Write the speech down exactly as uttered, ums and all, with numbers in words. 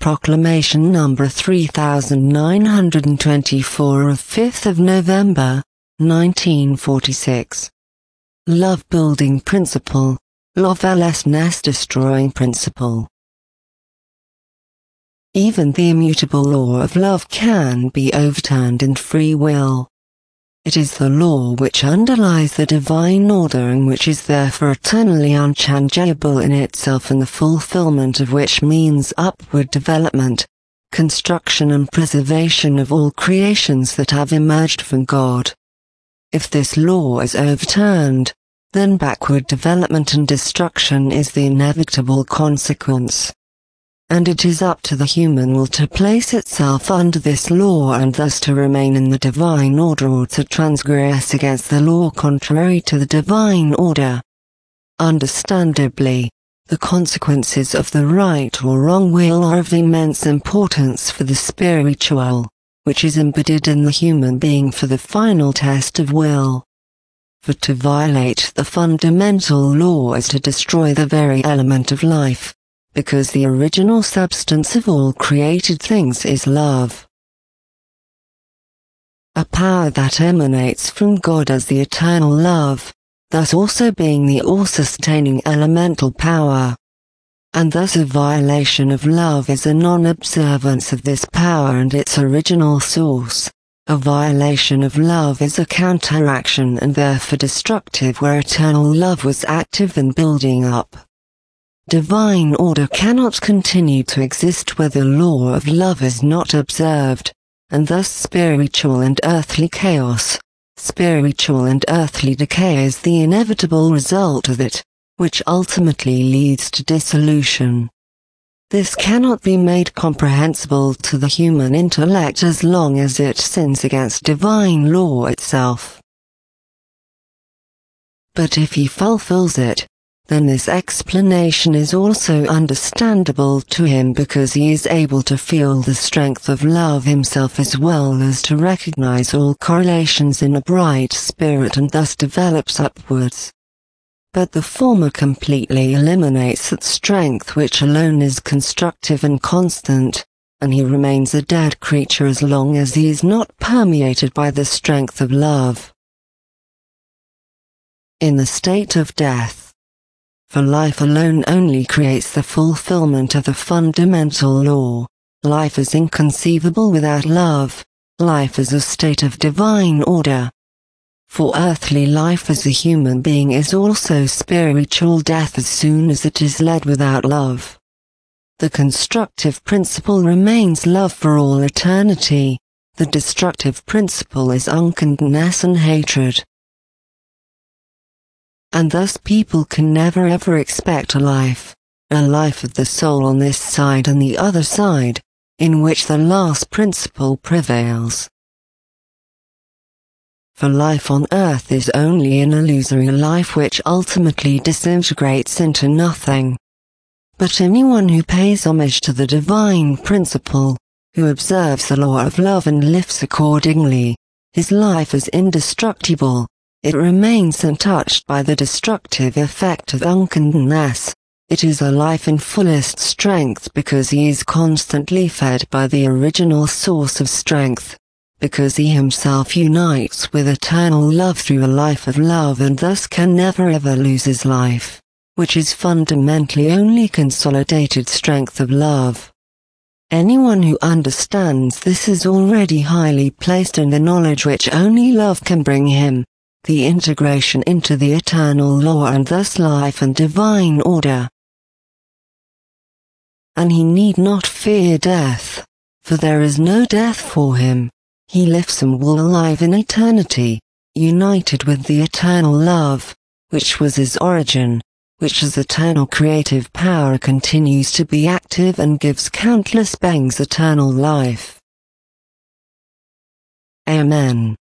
Proclamation number three thousand nine hundred twenty-four of fifth of November, nineteen forty-six. Love-building principle, lawlessness destroying principle. Even the immutable law of love can be overturned in free will. It is the law which underlies the divine order and which is therefore eternally unchangeable in itself, and the fulfillment of which means upward development, construction and preservation of all creations that have emerged from God. If this law is overturned, then backward development and destruction is the inevitable consequence. And it is up to the human will to place itself under this law and thus to remain in the divine order or to transgress against the law contrary to the divine order. Understandably, the consequences of the right or wrong will are of immense importance for the spiritual, which is embedded in the human being for the final test of will. For to violate the fundamental law is to destroy the very element of life, because the original substance of all created things is love. A power that emanates from God as the eternal love, thus also being the all-sustaining elemental power. And thus a violation of love is a non-observance of this power and its original source. A violation of love is a counteraction and therefore destructive where eternal love was active and building up. Divine order cannot continue to exist where the law of love is not observed, and thus spiritual and earthly chaos, spiritual and earthly decay is the inevitable result of it, which ultimately leads to dissolution. This cannot be made comprehensible to the human intellect as long as it sins against divine law itself. But if he fulfills it, then this explanation is also understandable to him because he is able to feel the strength of love himself as well as to recognize all correlations in a bright spirit and thus develops upwards. But the former completely eliminates that strength which alone is constructive and constant, and he remains a dead creature as long as he is not permeated by the strength of love. In the state of death, for life alone only creates the fulfillment of the fundamental law. Life is inconceivable without love. Life is a state of divine order. For earthly life as a human being is also spiritual death as soon as it is led without love. The constructive principle remains love for all eternity. The destructive principle is unkindness and hatred. And thus people can never ever expect a life, a life of the soul on this side and the other side, in which the last principle prevails. For life on earth is only an illusory life which ultimately disintegrates into nothing. But anyone who pays homage to the divine principle, who observes the law of love and lives accordingly, his life is indestructible. It remains untouched by the destructive effect of unkindness. It is a life in fullest strength because he is constantly fed by the original source of strength, because he himself unites with eternal love through a life of love and thus can never ever lose his life, which is fundamentally only consolidated strength of love. Anyone who understands this is already highly placed in the knowledge which only love can bring him, the integration into the eternal law and thus life and divine order. And he need not fear death, for there is no death for him. He lives and will alive in eternity, united with the eternal love, which was his origin, which as eternal creative power continues to be active and gives countless beings eternal life. Amen.